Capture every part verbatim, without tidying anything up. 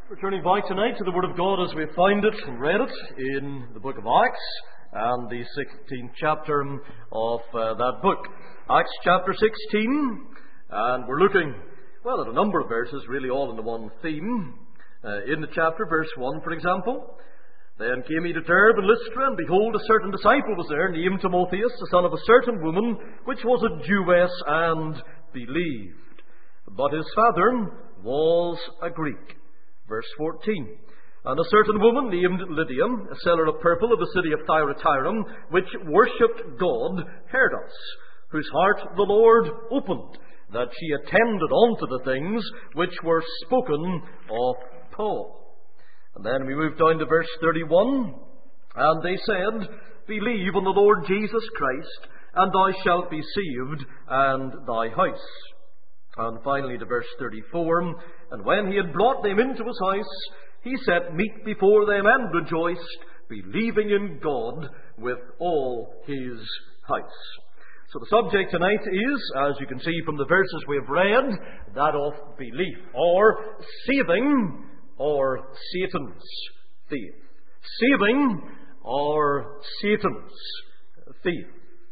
We're turning back tonight to the Word of God as we find it and read it in the book of Acts and the sixteenth chapter of uh, that book. Acts chapter sixteen, and we're looking, well, at a number of verses, really all in the one theme. Uh, in the chapter, verse one, for example, "Then came he to Derbe and Lystra, and behold, a certain disciple was there, named Timotheus, the son of a certain woman, which was a Jewess, and believed. But his father was a Greek." Verse fourteen, "And a certain woman named Lydia, a seller of purple of the city of Thyatira, which worshipped God, heard us, whose heart the Lord opened, that she attended unto the things which were spoken of Paul." And then we move down to verse thirty-one, "And they said, Believe on the Lord Jesus Christ, and thou shalt be saved, and thy house." And finally to verse thirty-four, "And when he had brought them into his house, he set meat before them, and rejoiced, believing in God with all his house." So the subject tonight is, as you can see from the verses we have read, that of belief, or saving, or Satan's faith. Saving, or Satan's faith.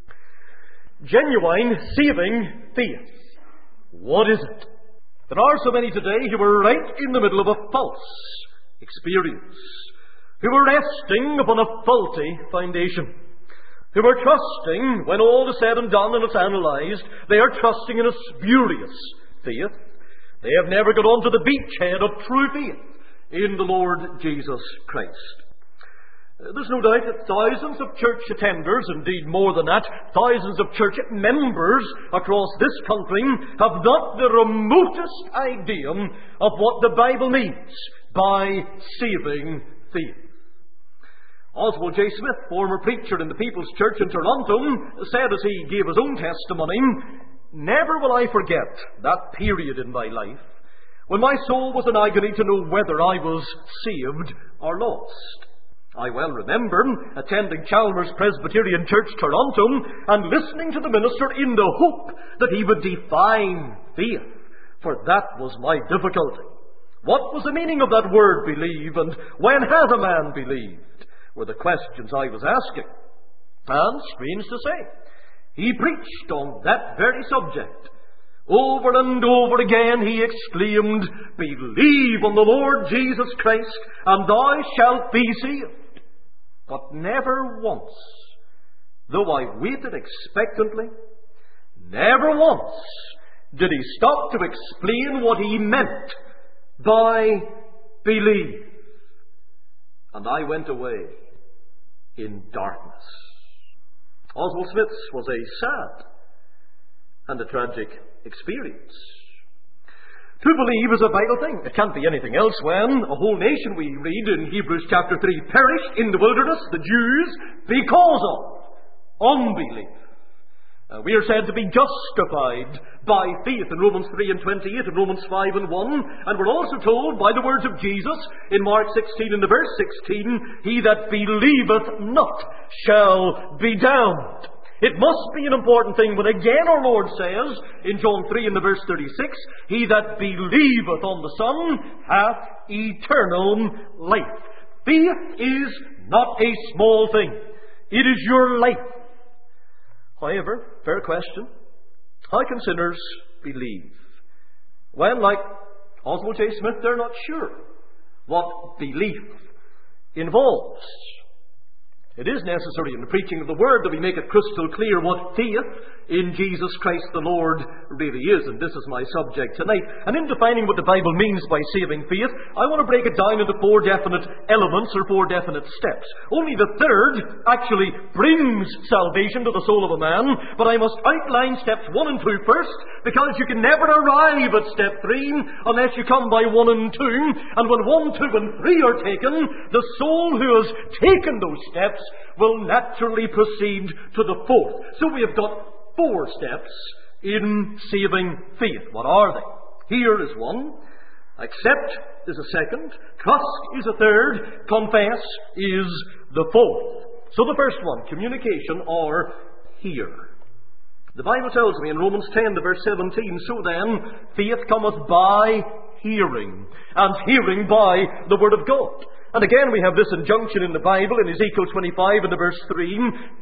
Genuine saving faith. What is it? There are so many today who are right in the middle of a false experience, who are resting upon a faulty foundation, who are trusting, when all is said and done and it's analysed, they are trusting in a spurious faith. They have never got onto the beachhead of true faith in the Lord Jesus Christ. There's no doubt that thousands of church attenders, indeed more than that, thousands of church members across this country have not the remotest idea of what the Bible means by saving faith. Oswald J. Smith, former preacher in the People's Church in Toronto, said as he gave his own testimony, "Never will I forget that period in my life when my soul was in agony to know whether I was saved or lost. I well remember attending Chalmers Presbyterian Church, Toronto, and listening to the minister in the hope that he would define faith, for that was my difficulty. What was the meaning of that word, believe, and when has a man believed, were the questions I was asking. And, strange to say, he preached on that very subject. Over and over again he exclaimed, Believe on the Lord Jesus Christ, and thou shalt be saved. But never once, though I waited expectantly, never once did he stop to explain what he meant by believe. And I went away in darkness." Oswald Smith's was a sad and a tragic experience. To believe is a vital thing. It can't be anything else when a whole nation, we read in Hebrews chapter three, perished in the wilderness, the Jews, because of unbelief. Uh, we are said to be justified by faith in Romans three and twenty-eight and Romans five and one. And we're also told by the words of Jesus in Mark sixteen and the verse sixteen, "He that believeth not shall be damned." It must be an important thing when again our Lord says in John three and the verse thirty-six, "He that believeth on the Son hath eternal life." Faith is not a small thing. It is your life. However, fair question, how can sinners believe? Well, like Oswald J. Smith, they're not sure what belief involves. It is necessary in the preaching of the Word that we make it crystal clear what faith in Jesus Christ the Lord really is. And this is my subject tonight. And in defining what the Bible means by saving faith, I want to break it down into four definite elements or four definite steps. Only the third actually brings salvation to the soul of a man, but I must outline steps one and two first, because you can never arrive at step three unless you come by one and two. And when one, two, and three are taken, the soul who has taken those steps will naturally proceed to the fourth. So we have got four steps in saving faith. What are they? Hear is one. Accept is a second. Trust is a third. Confess is the fourth. So the first one, communication or hear. The Bible tells me in Romans ten, the verse seventeen, "So then, faith cometh by hearing, and hearing by the Word of God. And again we have this injunction in the Bible in Ezekiel twenty-five and verse three,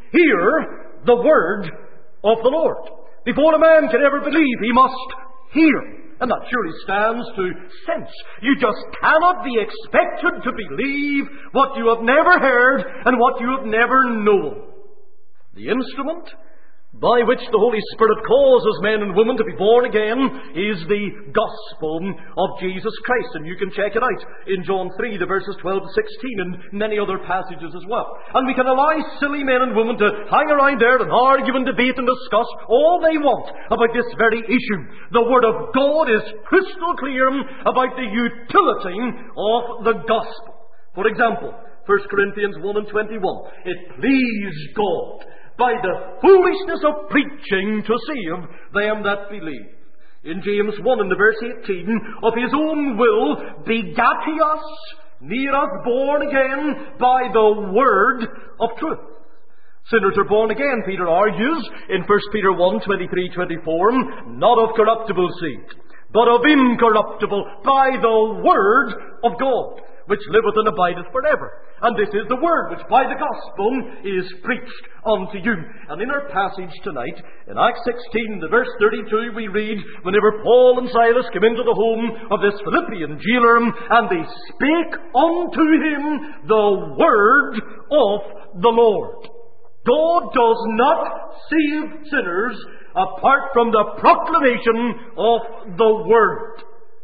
hear the word of the Lord. Before a man can ever believe, he must hear. And that surely stands to sense. You just cannot be expected to believe what you have never heard and what you have never known. The instrument by which the Holy Spirit causes men and women to be born again is the gospel of Jesus Christ. And you can check it out in John three, the verses twelve to sixteen, and many other passages as well. And we can allow silly men and women to hang around there and argue and debate and discuss all they want about this very issue. The Word of God is crystal clear about the utility of the gospel. For example, First Corinthians one and twenty-one, it pleased God by the foolishness of preaching to save them that believe. In James one and the verse eighteen, of his own will begat he us, near us born again by the word of truth. Sinners are born again, Peter argues, in First Peter one, twenty-three, twenty-four, not of corruptible seed, but of incorruptible, by the word of God, which liveth and abideth forever. And this is the word which by the gospel is preached unto you. And in our passage tonight, in Acts sixteen, the verse thirty-two, we read, whenever Paul and Silas came into the home of this Philippian jailer, and they spake unto him the word of the Lord. God does not save sinners apart from the proclamation of the word.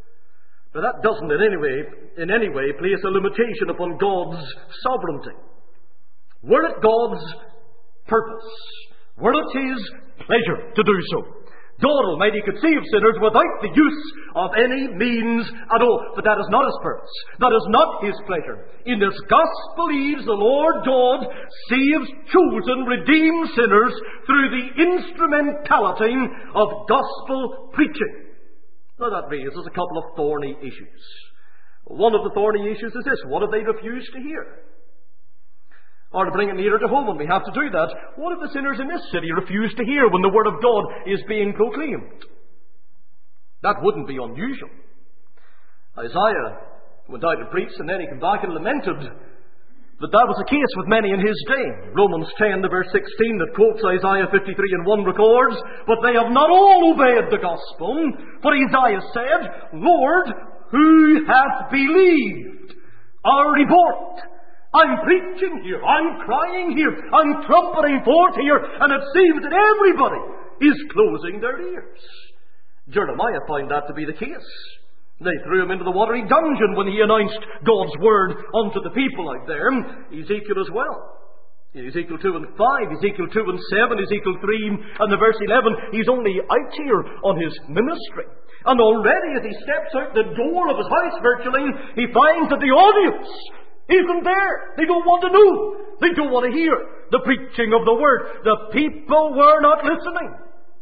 But that doesn't in any way, in any way place a limitation upon God's sovereignty. Were it God's purpose, were it His pleasure to do so, God Almighty could save sinners without the use of any means at all. But that is not His purpose. That is not His pleasure. In this gospel eve, the Lord God saves chosen, redeemed sinners through the instrumentality of gospel preaching. Now that raises a couple of thorny issues. One of the thorny issues is this: what if they refuse to hear? Or to bring it nearer to home, and we have to do that, what if the sinners in this city refuse to hear when the Word of God is being proclaimed? That wouldn't be unusual. Isaiah went out to preach, and then he came back and lamented that that was the case with many in his day. Romans ten, the verse sixteen, that quotes Isaiah fifty-three and one records, but they have not all obeyed the gospel. For Isaiah said, Lord, who hath believed our report? I'm preaching here, I'm crying here, I'm trumpeting forth here, and it seems that everybody is closing their ears. Jeremiah found that to be the case. They threw him into the watery dungeon when he announced God's word unto the people out there. Ezekiel as well. In Ezekiel two and five, Ezekiel two and seven, Ezekiel three and the verse eleven, he's only out here on his ministry. And already as he steps out the door of his house virtually, he finds that the audience isn't there. They don't want to know. They don't want to hear the preaching of the word. The people were not listening.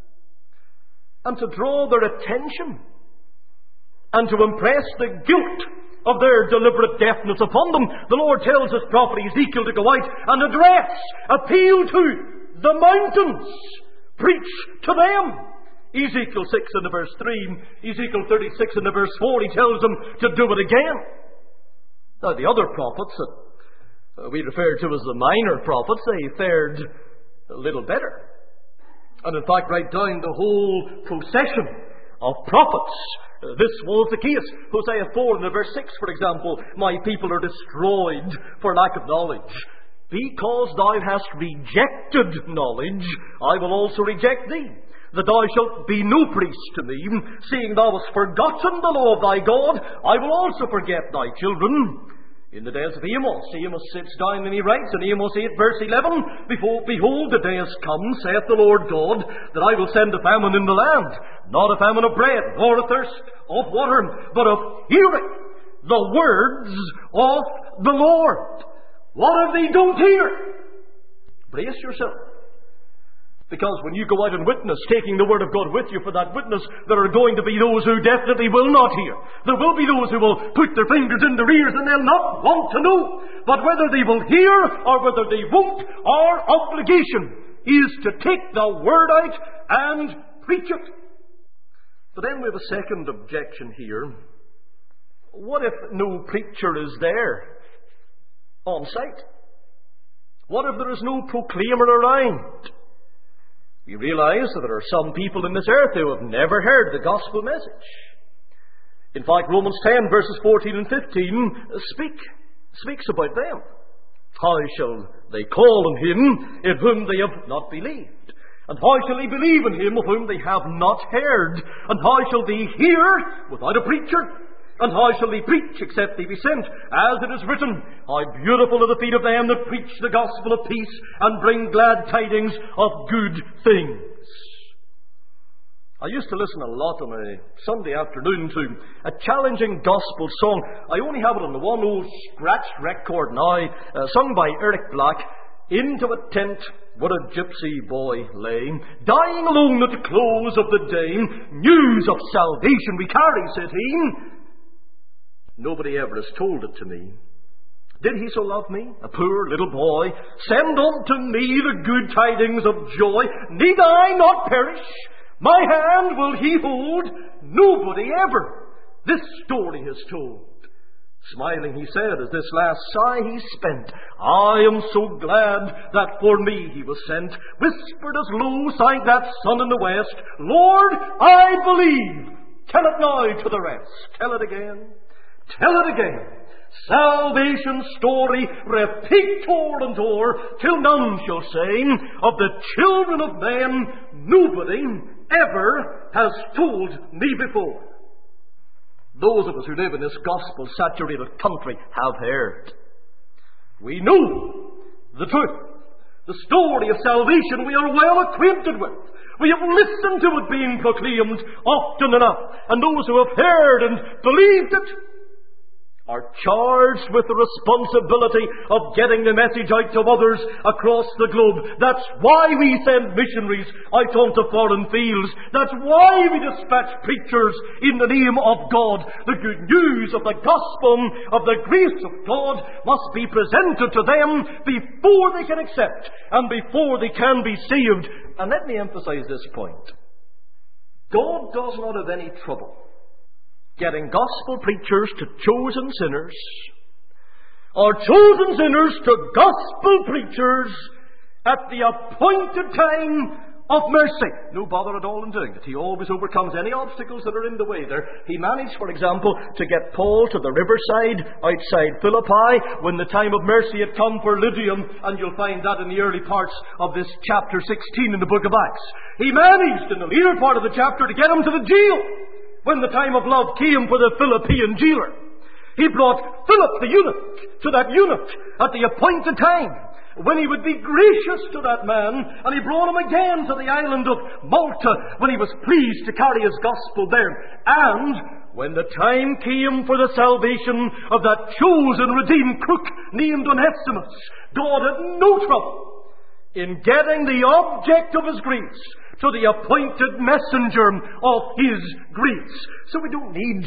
And to draw their attention and to impress the guilt of their deliberate deafness upon them, the Lord tells his prophet Ezekiel to go out and address, appeal to the mountains, preach to them. Ezekiel six and the verse three, Ezekiel thirty-six and the verse four, he tells them to do it again. Now the other prophets that we refer to as the minor prophets, they fared a little better. And in fact, right down the whole procession of prophets, Uh, this was the case. Hosea four and verse six, for example, my people are destroyed for lack of knowledge. Because thou hast rejected knowledge, I will also reject thee. That thou shalt be no priest to me, seeing thou hast forgotten the law of thy God, I will also forget thy children. In the days of Amos, Amos sits down and he writes in Amos eight verse eleven, Behold, behold the days come, saith the Lord God, that I will send a famine in the land, not a famine of bread, nor a thirst of water, but of hearing the words of the Lord. What if they don't hear? Brace yourself. Because when you go out and witness, taking the Word of God with you for that witness, there are going to be those who definitely will not hear. There will be those who will put their fingers in their ears and they'll not want to know. But whether they will hear or whether they won't, our obligation is to take the Word out and preach it. But then we have a second objection here. What if no preacher is there on site? What if there is no proclaimer around? We realize that there are some people in this earth who have never heard the gospel message. In fact, Romans ten, verses fourteen and fifteen speak, speaks about them. How shall they call on him in whom they have not believed? And how shall they believe in him of whom they have not heard? And how shall they hear without a preacher? And how shall they preach except they be sent? As it is written, how beautiful are the feet of them that preach the gospel of peace and bring glad tidings of good things. I used to listen a lot on a Sunday afternoon to a challenging gospel song. I only have it on the one old scratched record now, uh, sung by Eric Black. Into a tent would a gypsy boy lay, dying alone at the close of the day. News of salvation we carry, said he. Nobody ever has told it to me. Did he so love me, a poor little boy? Send unto me the good tidings of joy. Need I not perish? My hand will he hold. Nobody ever this story has told. Smiling he said, as this last sigh he spent, I am so glad that for me he was sent. Whispered as low sang that sun in the west, Lord, I believe. Tell it now to the rest. Tell it again. Tell it again. Salvation's story repeat o'er and o'er, till none shall say, of the children of men, nobody ever has told me before. Those of us who live in this gospel-saturated country have heard. We know the truth. The story of salvation we are well acquainted with. We have listened to it being proclaimed often enough. And those who have heard and believed it are charged with the responsibility of getting the message out to others across the globe. That's why we send missionaries out onto foreign fields. That's why we dispatch preachers in the name of God. The good news of the gospel of the grace of God must be presented to them before they can accept and before they can be saved. And let me emphasize this point. God does not have any trouble getting gospel preachers to chosen sinners, or chosen sinners to gospel preachers at the appointed time of mercy. No bother at all in doing it. He always overcomes any obstacles that are in the way there. He managed, for example, to get Paul to the riverside outside Philippi when the time of mercy had come for Lydium, and you'll find that in the early parts of this chapter sixteen in the book of Acts. He managed in the later part of the chapter to get him to the jail when the time of love came for the Philippian jailer. He brought Philip the eunuch to that eunuch at the appointed time when he would be gracious to that man, and he brought him again to the island of Malta when he was pleased to carry his gospel there. And when the time came for the salvation of that chosen, redeemed crook named Onesimus, God had no trouble in getting the object of his grace to the appointed messenger of his grace. So we don't need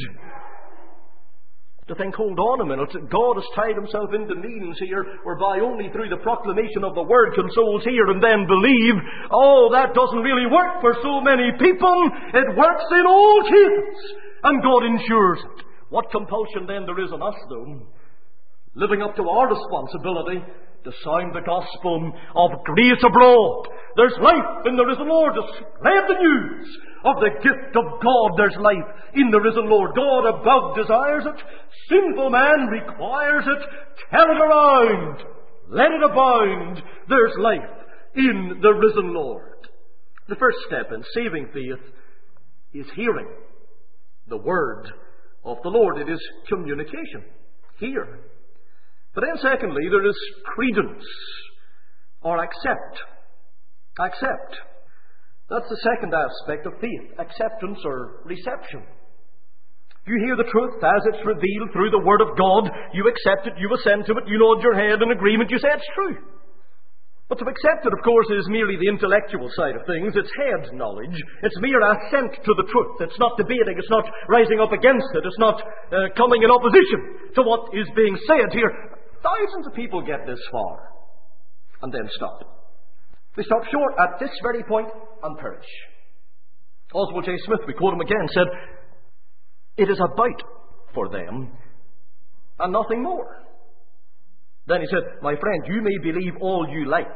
to think, hold on a minute, God has tied himself into means here whereby only through the proclamation of the word can souls hear and then believe. Oh, that doesn't really work for so many people. It works in all cases, and God ensures it. What compulsion then there is on us, though, living up to our responsibility to sound the gospel of grace abroad. There's life in the risen Lord. To spread the news of the gift of God. There's life in the risen Lord. God above desires it. Sinful man requires it. Tell it around. Let it abound. There's life in the risen Lord. The first step in saving faith is hearing the word of the Lord. It is communication. Hear. But then secondly, there is credence, or accept. Accept. That's the second aspect of faith, acceptance or reception. You hear the truth as it's revealed through the Word of God, you accept it, you assent to it, you nod your head in agreement, you say it's true. But to accept it, of course, is merely the intellectual side of things. It's head knowledge. It's mere assent to the truth. It's not debating. It's not rising up against it. It's not uh, coming in opposition to what is being said here. Thousands of people get this far and then stop. They stop short at this very point and perish. Oswald J. Smith, we quote him again, said, it is about for them, and nothing more. Then he said, my friend, you may believe all you like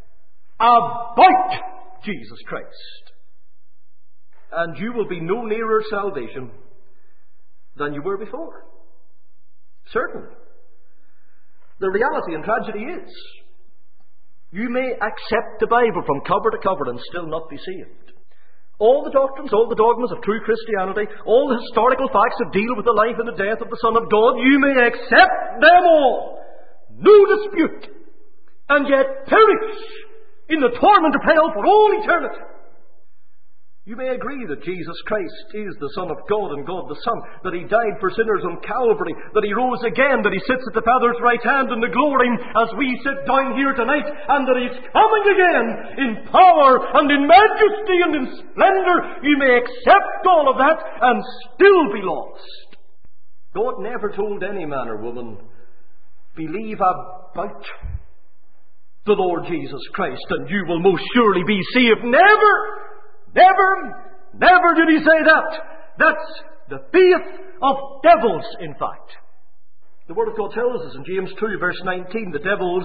about Jesus Christ, and you will be no nearer salvation than you were before. Certainly. The reality and tragedy is, you may accept the Bible from cover to cover and still not be saved. All the doctrines, all the dogmas of true Christianity, all the historical facts that deal with the life and the death of the Son of God, you may accept them all, no dispute, and yet perish in the torment of hell for all eternity. You may agree that Jesus Christ is the Son of God and God the Son, that He died for sinners on Calvary, that He rose again, that He sits at the Father's right hand in the glory as we sit down here tonight, and that He's coming again in power and in majesty and in splendor. You may accept all of that and still be lost. God never told any man or woman, believe about the Lord Jesus Christ and you will most surely be saved. Never! Never, never did He say that. That's the faith of devils, in fact. The Word of God tells us in James two, verse nineteen, the devils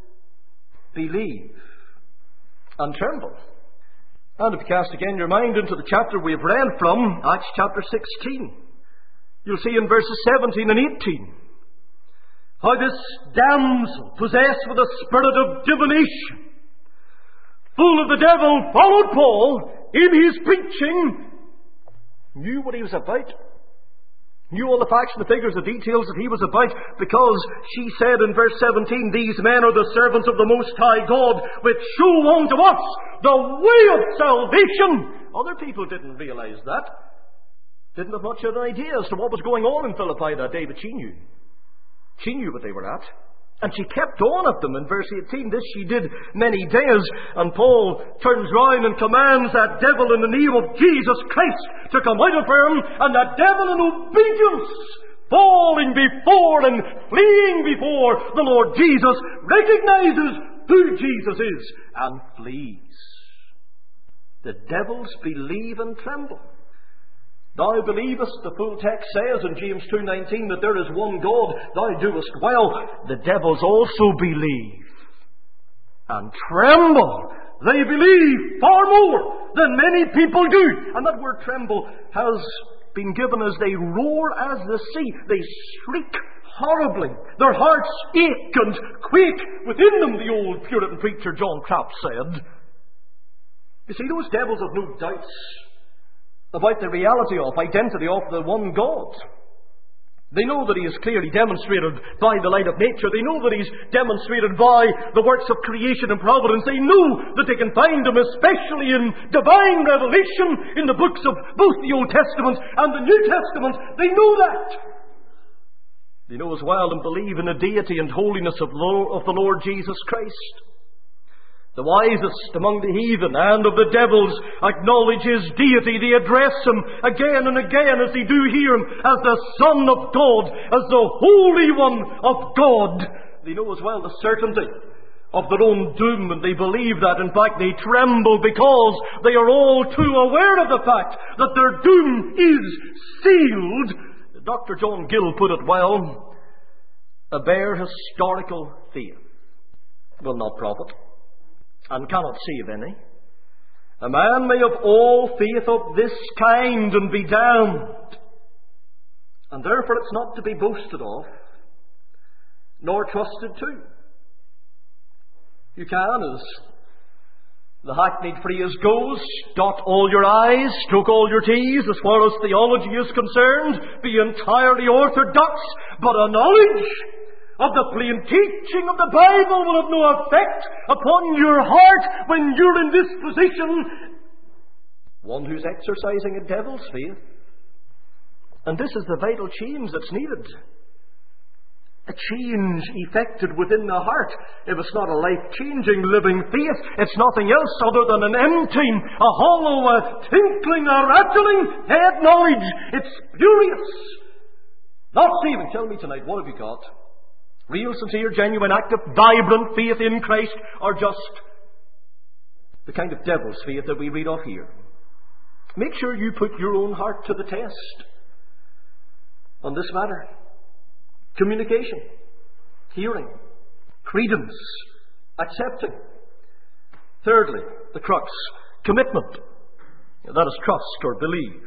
believe and tremble. And if you cast again your mind into the chapter we've read from, Acts chapter sixteen, you'll see in verses seventeen and eighteen, how this damsel, possessed with a spirit of divination, full of the devil, followed Paul in his preaching, knew what he was about, knew all the facts and the figures, the details that he was about, because she said in verse seventeen, these men are the servants of the Most High God, which show unto us the way of salvation. Other people didn't realize that, didn't have much of an idea as to what was going on in Philippi that day, but she knew. She knew what they were at. And she kept on at them. In verse eighteen, this she did many days. And Paul turns round and commands that devil in the name of Jesus Christ to come out of her. And that devil in obedience, falling before and fleeing before the Lord Jesus, recognizes who Jesus is and flees. The devils believe and tremble. Thou believest, the full text says in James two nineteen, that there is one God, thou doest well. The devils also believe and tremble. They believe far more than many people do. And that word tremble has been given as they roar as the sea. They shriek horribly. Their hearts ache and quake within them, the old Puritan preacher John Trapp said. You see, those devils have no doubts about the reality of, identity of the one God. They know that He is clearly demonstrated by the light of nature. They know that He's demonstrated by the works of creation and providence. They know that they can find Him especially in divine revelation in the books of both the Old Testament and the New Testament. They know that. They know as well and believe in the deity and holiness of the Lord Jesus Christ. The wisest among the heathen and of the devils acknowledge His deity. They address Him again and again, as they do here, as the Son of God, as the Holy One of God. They know as well the certainty of their own doom, and they believe that. In fact, they tremble because they are all too aware of the fact that their doom is sealed. Doctor John Gill put it well: a bare historical faith will not profit and cannot save any. A man may have all faith of this kind and be damned, and therefore it's not to be boasted of, nor trusted to. You can, as the hackneyed phrase goes, dot all your I's, stroke all your T's, as far as theology is concerned, be entirely orthodox, but a knowledge of the plain teaching of the Bible will have no effect upon your heart when you're in this position. One who's exercising a devil's faith. And this is the vital change that's needed. A change effected within the heart. If it's not a life-changing, living faith, it's nothing else other than an emptying, a hollow, a tinkling, a rattling head knowledge. It's spurious. Not saving. Tell me tonight, what have you got? Real, sincere, genuine, active, vibrant faith in Christ, or just the kind of devil's faith that we read of here? Make sure you put your own heart to the test. on this matter. Communication, hearing, credence, accepting. Thirdly, the crux, commitment. That is trust or believe.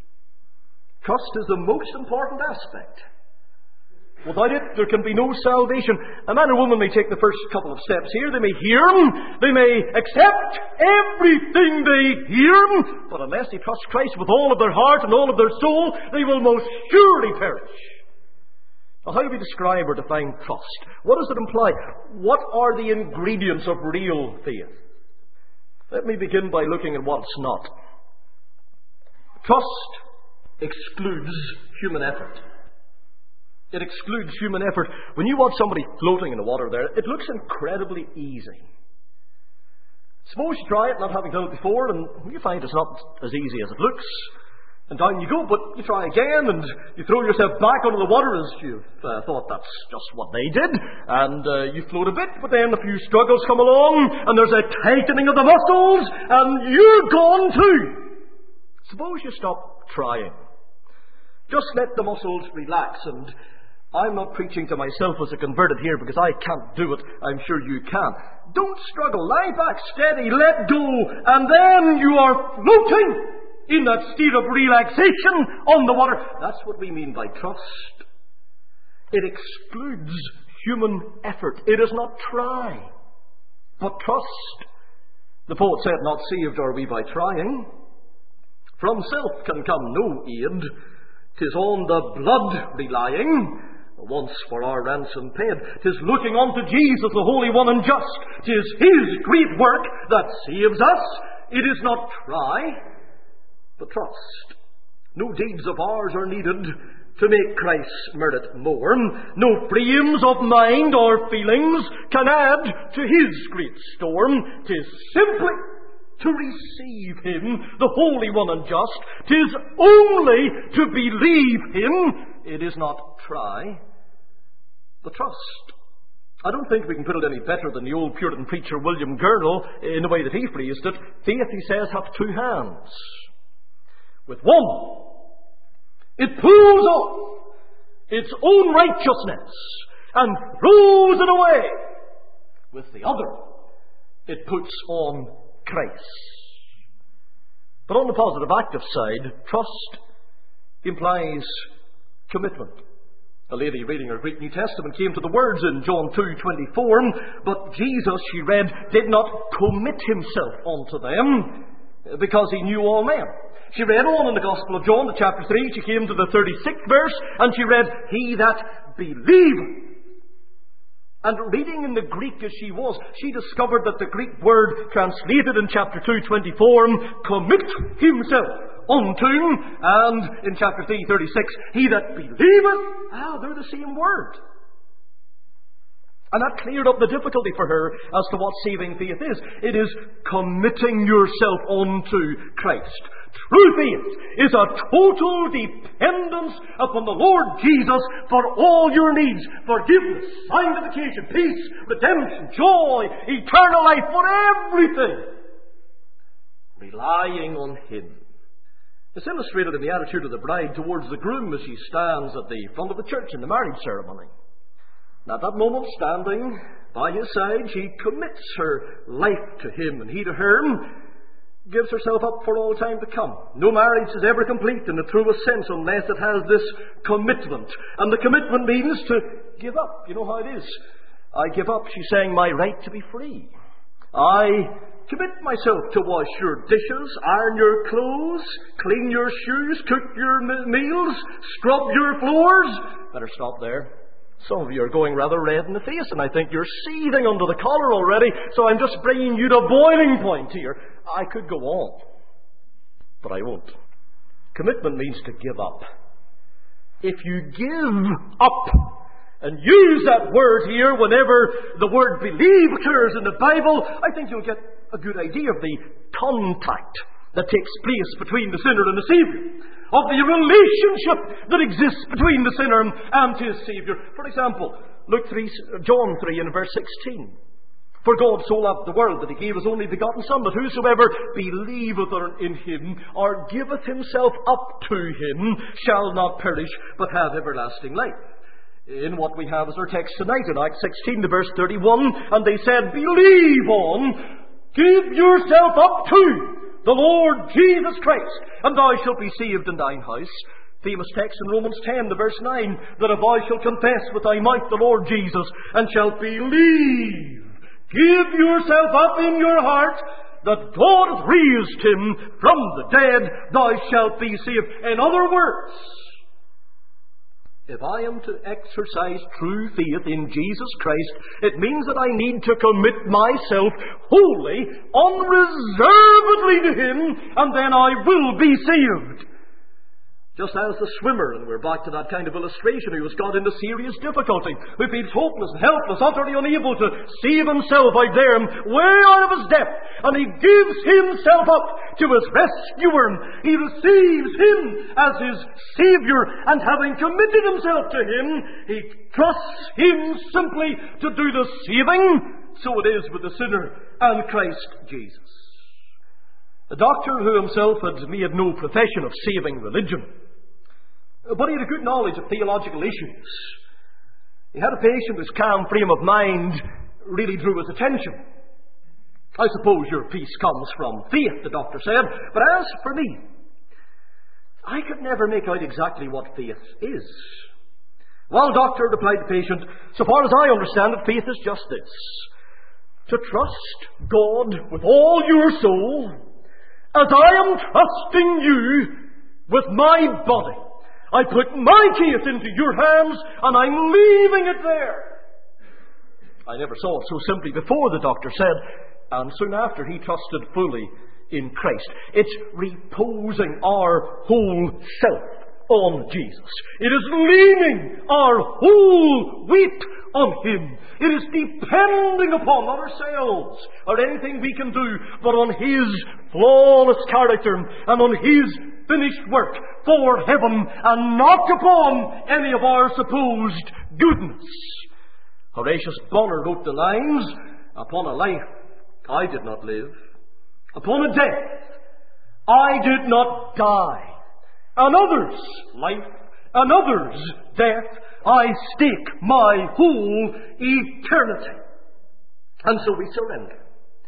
Trust is the most important aspect. Without it, there can be no salvation. A man or woman may take the first couple of steps here. They may hear him. They may accept everything they hear. But unless they trust Christ with all of their heart and all of their soul, they will most surely perish. Now, how do we describe or define trust? What does it imply? What are the ingredients of real faith? Let me begin by looking at what's not. Trust excludes human effort. It excludes human effort. When you watch somebody floating in the water there, it looks incredibly easy. Suppose you try it, not having done it before, and you find it's not as easy as it looks. And down you go, but you try again, and you throw yourself back under the water as you've uh, thought that's just what they did. And uh, you float a bit, but then a few struggles come along, and there's a tightening of the muscles, and you're gone too. Suppose you stop trying. Just let the muscles relax. And I'm not preaching to myself as a converted here because I can't do it. I'm sure you can. Don't struggle. Lie back steady. Let go. And then you are floating in that state of relaxation on the water. That's what we mean by trust. It excludes human effort. It is not try, but trust. The poet said, not saved are we by trying. From self can come no aid. 'Tis on the blood relying, once for our ransom paid. 'Tis looking unto Jesus, the Holy One and Just. 'Tis His great work that saves us. It is not try, but trust. No deeds of ours are needed to make Christ's merit more. No frames of mind or feelings can add to His great storm. 'Tis simply to receive Him, the Holy One and Just. 'Tis only to believe Him. It is not try, but trust. I don't think we can put it any better than the old Puritan preacher William Gurnall in the way that he phrased it. Faith, he says, hath two hands. With one, it pulls off its own righteousness and throws it away. With the other, it puts on Christ. But on the positive active side, trust implies commitment. A lady reading her Greek New Testament came to the words in John two twenty-four, but Jesus, she read, did not commit Himself unto them because He knew all men. She read on in the Gospel of John to chapter three, she came to the thirty-sixth verse, and she read, He that believeth. And reading in the Greek as she was, she discovered that the Greek word translated in chapter two twenty-four, commit himself unto, and in chapter three thirty-six, he that believeth, ah, they're the same word. And that cleared up the difficulty for her as to what saving faith is. It is committing yourself unto Christ. True faith is a total dependence upon the Lord Jesus for all your needs. Forgiveness, sanctification, peace, redemption, joy, eternal life, for everything. Relying on Him. It's illustrated in the attitude of the bride towards the groom as she stands at the front of the church in the marriage ceremony. And at that moment, standing by his side, she commits her life to him, and he to her, gives herself up for all time to come. No marriage is ever complete in the truest sense unless it has this commitment. And the commitment means to give up. You know how it is. I give up, she's saying, my right to be free. I commit myself to wash your dishes, iron your clothes, clean your shoes, cook your meals, scrub your floors. Better stop there. Some of you are going rather red in the face, and I think you're seething under the collar already, so I'm just bringing you to boiling point here. I could go on, but I won't. Commitment means to give up. If you give up, and use that word here whenever the word believe occurs in the Bible, I think you'll get a good idea of the contact that takes place between the sinner and the Savior, of the relationship that exists between the sinner and his Savior. For example, Luke three, John three and verse sixteen. For God so loved the world that he gave his only begotten Son, that whosoever believeth in him, or giveth himself up to him, shall not perish, but have everlasting life. In what we have as our text tonight, in Acts sixteen, the verse thirty-one, and they said, believe on, give yourself up to the Lord Jesus Christ, and thou shalt be saved in thine house. Famous text in Romans ten, the verse nine, that if thou shalt confess with thy mouth the Lord Jesus, and shalt believe, give yourself up in your heart, that God hath raised him from the dead, thou shalt be saved. In other words, if I am to exercise true faith in Jesus Christ, it means that I need to commit myself wholly, unreservedly to him, and then I will be saved. Just as the swimmer, and we're back to that kind of illustration, who has got into serious difficulty, who feels hopeless and helpless, utterly unable to save himself out there, way out of his depth, and he gives himself up to his rescuer. He receives him as his Saviour, and having committed himself to him, he trusts him simply to do the saving. So it is with the sinner and Christ Jesus. A doctor who himself had made no profession of saving religion, but he had a good knowledge of theological issues. He had a patient whose calm frame of mind really drew his attention. I suppose your peace comes from faith, the doctor said, but as for me, I could never make out exactly what faith is. Well, doctor, replied the patient, so far as I understand it, faith is just this: to trust God with all your soul, as I am trusting you with my body. I put my case into your hands, and I'm leaving it there. I never saw it so simply before, the doctor said, and soon after he trusted fully in Christ. It's reposing our whole self on Jesus. It is leaning our whole weight on him. It is depending upon not ourselves or anything we can do, but on his flawless character and on his finished work for heaven, and not upon any of our supposed goodness. Horatius Bonar wrote the lines, upon a life I did not live, upon a death I did not die, another's life, another's death, I stake my whole eternity. And so we surrender.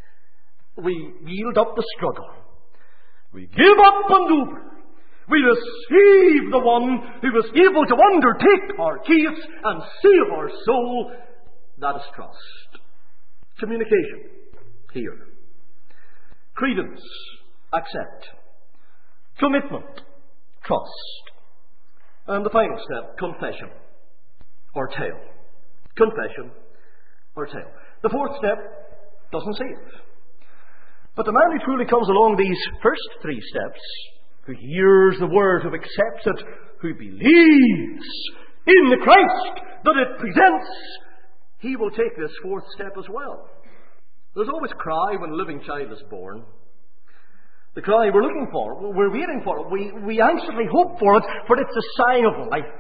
We yield up the struggle. We give up and over. We receive the one who is able to undertake our case and save our soul. That is trust. Communication here. Credence, accept. Commitment, trust. And the final step, confession or tell. Confession or tell. The fourth step doesn't save. But the man who truly comes along these first three steps, who hears the word, who accepts it, who believes in the Christ that it presents, he will take this fourth step as well. There's always a cry when a living child is born. The cry we're looking for, we're waiting for it, we, we anxiously hope for it, for it's a sign of life.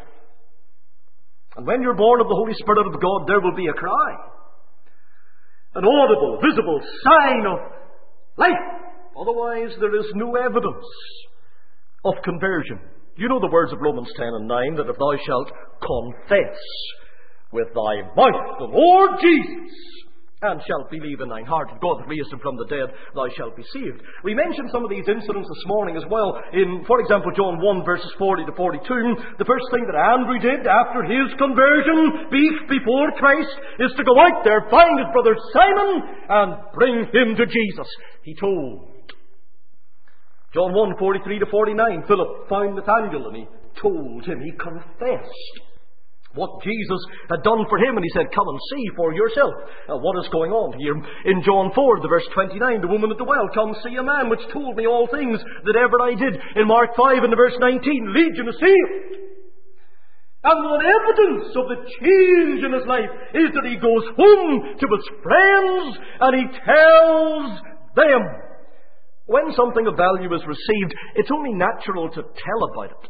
And when you're born of the Holy Spirit of God, there will be a cry. An audible, visible sign of life. Otherwise, there is no evidence of conversion. You know the words of Romans ten and nine, that if thou shalt confess with thy mouth the Lord Jesus, and shalt believe in thine heart that God hath raised him from the dead, thou shalt be saved. We mentioned some of these incidents this morning as well. In, for example, John one, verses forty to forty-two, the first thing that Andrew did after his conversion before Christ is to go out there, find his brother Simon, and bring him to Jesus. He told. John one, forty-three to forty-nine, Philip found Nathanael and he told him, he confessed what Jesus had done for him, and he said, come and see for yourself uh, what is going on here. In John four, the verse twenty-nine, the woman at the well, come see a man which told me all things that ever I did. In Mark five and the verse nineteen, Legion is saved. And one evidence of the change in his life is that he goes home to his friends and he tells them. When something of value is received, it's only natural to tell about it.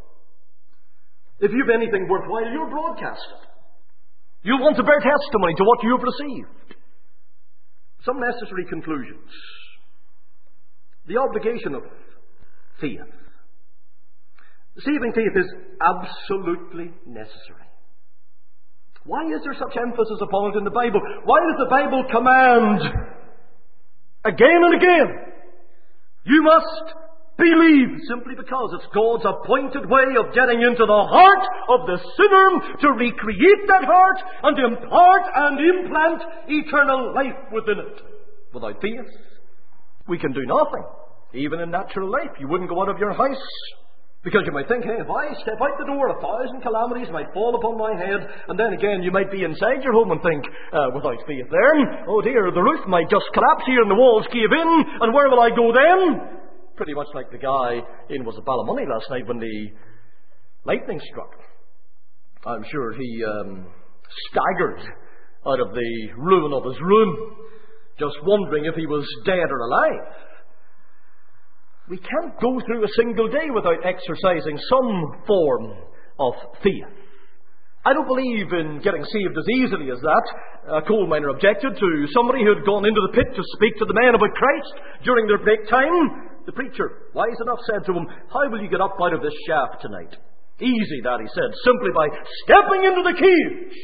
If you've anything worthwhile, you'll broadcast it. You'll want to bear testimony to what you've received. Some necessary conclusions. The obligation of faith. Saving faith is absolutely necessary. Why is there such emphasis upon it in the Bible? Why does the Bible command again and again, you must believe? Simply because it's God's appointed way of getting into the heart of the sinner, to recreate that heart and impart and implant eternal life within it. Without faith, we can do nothing. Even in natural life, you wouldn't go out of your house, because you might think, hey, if I step out the door, a thousand calamities might fall upon my head. And then again, you might be inside your home and think, uh, without faith there, oh dear, the roof might just collapse here and the walls cave in, and where will I go then? Pretty much like the guy in was at Ballymoney last night when the lightning struck. I'm sure he um, staggered out of the ruin of his room, just wondering if he was dead or alive. We can't go through a single day without exercising some form of faith. I don't believe in getting saved as easily as that. A coal miner objected to somebody who had gone into the pit to speak to the men about Christ during their break time. The preacher, wise enough, said to him, how will you get up out of this shaft tonight? Easy, that, he said, simply by stepping into the cage.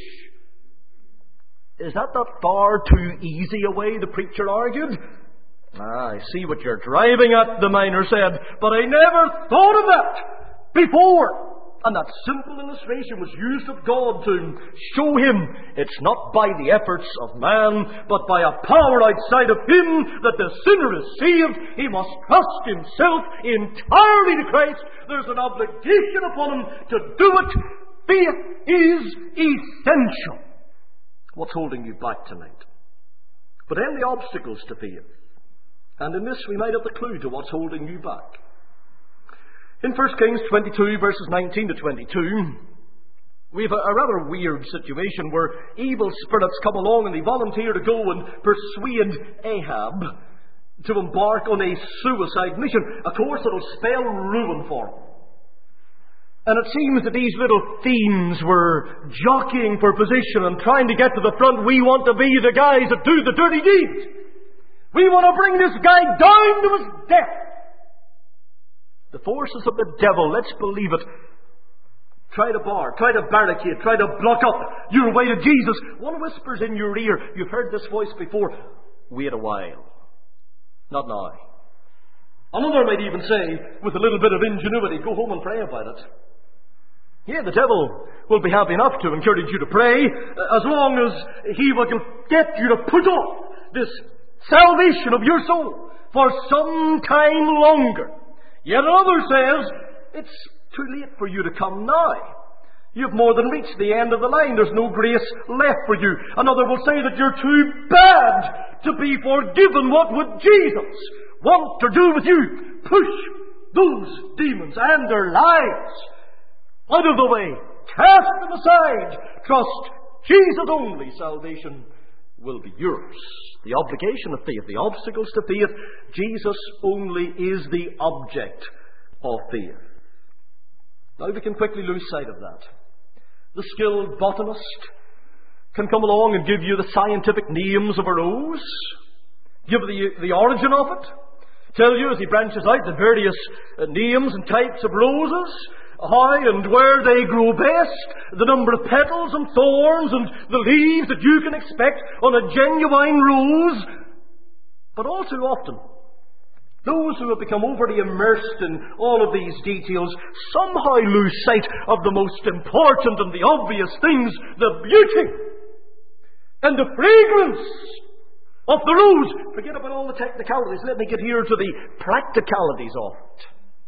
Is that not far too easy a way, the preacher argued? Ah, I see what you're driving at, the miner said, but I never thought of that before. And that simple illustration was used of God to show him it's not by the efforts of man, but by a power outside of him that the sinner is saved. He must trust himself entirely to Christ. There's an obligation upon him to do it. Faith is essential. What's holding you back tonight? But then the obstacles to faith. And in this we might have the clue to what's holding you back. In First Kings twenty-two, verses nineteen to twenty-two, we have a, a rather weird situation where evil spirits come along and they volunteer to go and persuade Ahab to embark on a suicide mission, a course that will spell ruin for him. And it seems that these little fiends were jockeying for position and trying to get to the front. We want to be the guys that do the dirty deeds. We want to bring this guy down to his death. The forces of the devil, let's believe it, try to bar, try to barricade, try to block up your way to Jesus. One whispers in your ear, you've heard this voice before, wait a while. Not now. Another might even say, with a little bit of ingenuity, go home and pray about it. Yeah, the devil will be happy enough to encourage you to pray, as long as he will get you to put off this salvation of your soul for some time longer. Yet another says, it's too late for you to come now. You've more than reached the end of the line. There's no grace left for you. Another will say that you're too bad to be forgiven. What would Jesus want to do with you? Push those demons and their lives out of the way. Cast them aside. Trust Jesus only. Salvation will be yours. The obligation of faith, the obstacles to faith, Jesus only is the object of faith. Now we can quickly lose sight of that. The skilled botanist can come along and give you the scientific names of a rose, give the, the origin of it, tell you as he branches out the various names and types of roses, how and where they grow best, the number of petals and thorns and the leaves that you can expect on a genuine rose. But all too often, those who have become overly immersed in all of these details somehow lose sight of the most important and the obvious things, the beauty and the fragrance of the rose. Forget about all the technicalities. Let me get here to the practicalities of it.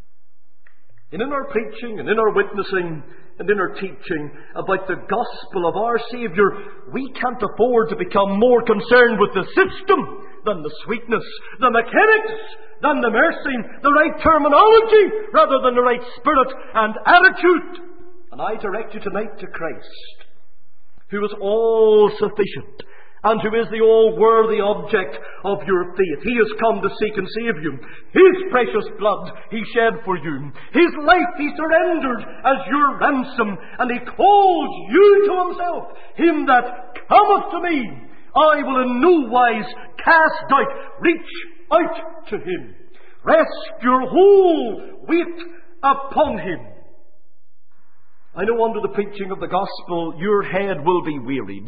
And in our preaching and in our witnessing and in our teaching about the gospel of our Saviour, we can't afford to become more concerned with the system than the sweetness, the mechanics than the mercy, the right terminology rather than the right spirit and attitude. And I direct you tonight to Christ, who is all sufficient and who is the all-worthy object of your faith. He has come to seek and save you. His precious blood He shed for you. His life He surrendered as your ransom. And He calls you to Himself. Him that cometh to me, I will in no wise cast out. Reach out to him. Rest your whole weight upon him. I know under the preaching of the gospel your head will be wearied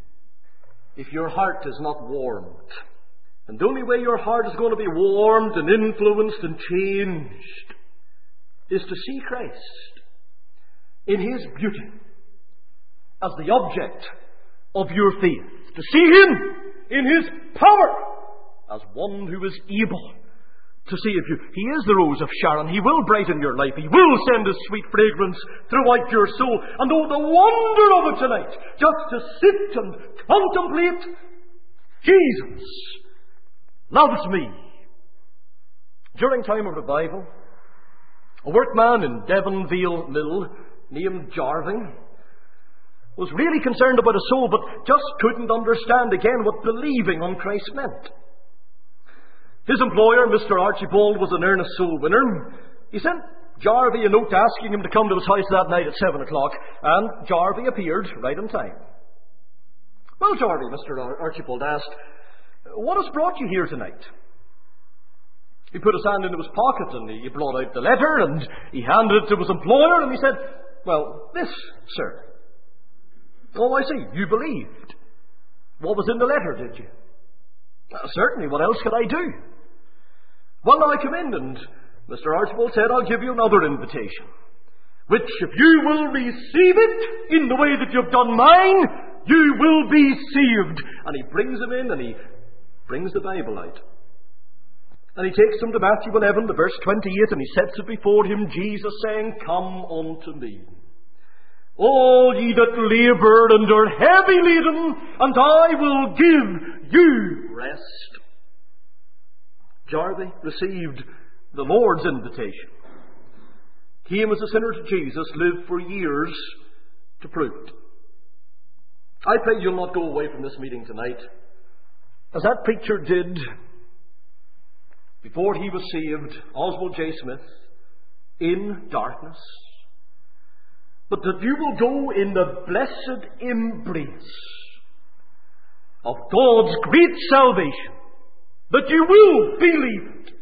if your heart is not warmed. And the only way your heart is going to be warmed and influenced and changed is to see Christ in his beauty as the object of your faith. To see him in his power as one who is able to save you. He is the rose of Sharon. He will brighten your life. He will send his sweet fragrance throughout your soul. And oh, the wonder of it tonight, just to sit and contemplate Jesus loves me. During time of revival, a workman in Devonville Mill named Jarvey was really concerned about a soul, but just couldn't understand again what believing on Christ meant. His employer, Mister Archibald, was an earnest soul winner. He sent Jarvey a note asking him to come to his house that night at seven o'clock, and Jarvey appeared right on time. Well, Jarvey, Mister Ar- Archibald asked, what has brought you here tonight? He put his hand into his pocket and he brought out the letter and he handed it to his employer and he said, well, this, sir. Oh, I see, you believed. What was in the letter, did you? Uh, certainly, what else could I do? Well, now I come in, and Mister Archibald said, I'll give you another invitation, which, if you will receive it in the way that you've done mine, you will be saved. And he brings him in, and he brings the Bible out. And he takes him to Matthew eleven, to verse twenty-eight, and he sets it before him, Jesus saying, come unto me, all ye that labour and are heavy laden, and I will give you rest. Jarvey received the Lord's invitation, came as a sinner to Jesus, lived for years to prove it. I pray you'll not go away from this meeting tonight as that preacher did before he was saved, Oswald J. Smith, in darkness, but that you will go in the blessed embrace of God's great salvation, that you will believe it,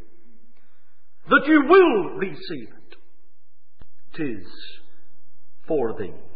that you will receive it. 'Tis for thee.